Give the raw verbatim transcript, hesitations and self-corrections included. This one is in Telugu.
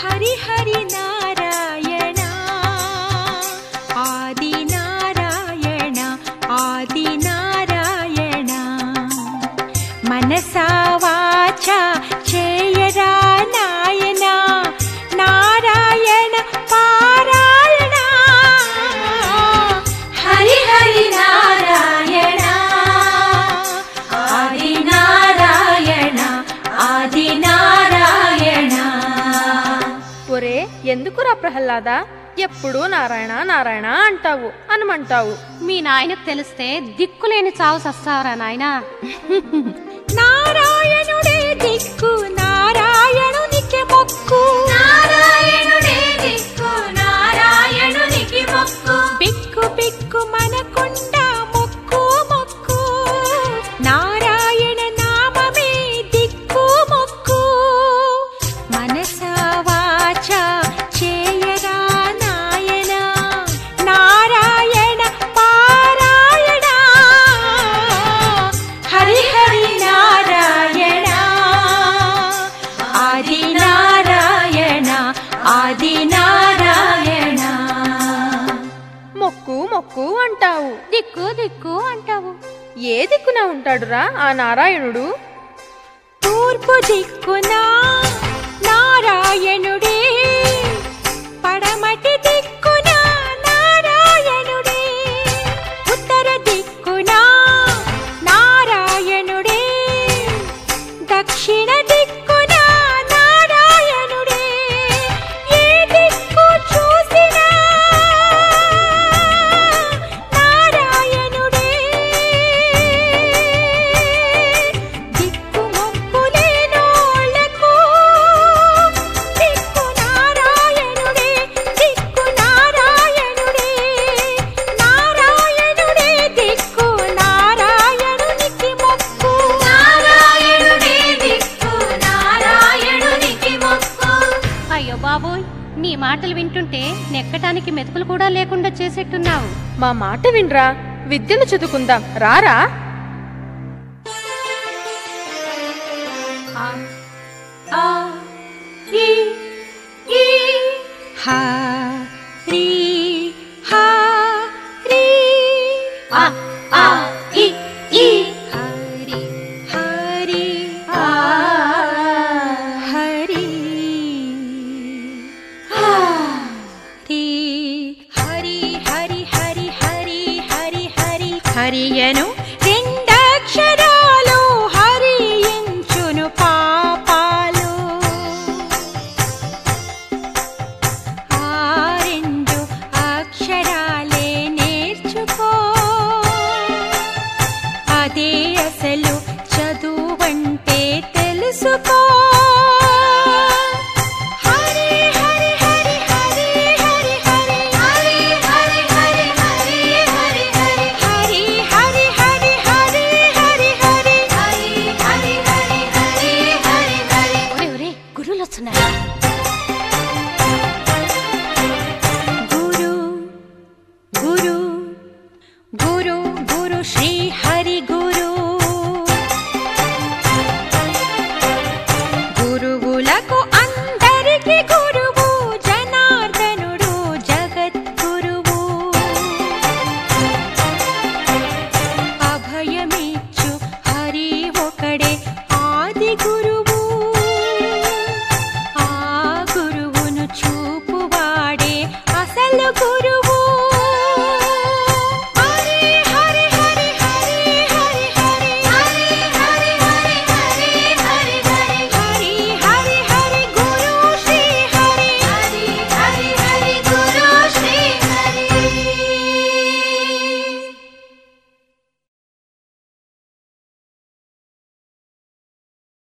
హరి హరి నారాయణ ఆది నారాయణ ఆది నారాయణ మనసా వాచా చేయరా నాయన నారాయణ పారాయణ హరి హరి నారాయణ ఆది నారాయణ ఆది నారాయణ. ఒరే ఎందుకురా ప్రహ్లాద ఎప్పుడు నారాయణ నారాయణ అంటావు అనుమంటావు? మీ నాయనకు తెలిస్తే దిక్కులేని చావు సస్తావరా నాయనా. నారాయణుడే దిక్కు నారాయణునికి మొక్కు నారాయణుడే దిక్కు నారాయణునికి మొక్కు బిక్కు బిక్కు మనకుండా మొక్కు మొక్కు నారాయణ నామమే దిక్కు మొక్కు మనసా వాచా చేయరా నాయన నారాయణ పారాయణ హరి హరి నారాయణ ఆది నారాయణ ఆది నారాయణ. మొక్కు మొక్కు అంటావు, దిక్కు దిక్కు అంటావు. ఏ దిక్కున ఉంటాడురా ఆ నారాయణుడు? తూర్పు దిక్కున నారాయణుడే పడమటి దిక్కున నారాయణుడే ఉత్తర దిక్కున నారాయణుడే దక్షిణ దిక్కున నారాయణుడే ఏ దిక్కు చూసినా నారాయణుడే దిక్కు మొక్కులేనోళ్ళకు దిక్కు నారాయణుడే దిక్కు నారాయణుడే నారాయణుడే దిక్కు నారాయణునికి మొక్కు నారాయణుడే దిక్కు నారాయణునికి మొక్కు. అయ్యో బాబోయ్, నీ మాటలు వింటుంటే నెక్కటానికి మెతుకులు కూడా లేకుండా చేసేట్టున్నావు. మా మాట వినరా, విద్యను చదువుకుందాం రారా. ఆ ఆ రి రి హ రి హ రి ఆ ఆ ఇ ఈ హరి హరి ఆ హరి హ రి హరి హరి హరి హరి హరి హరి హరియను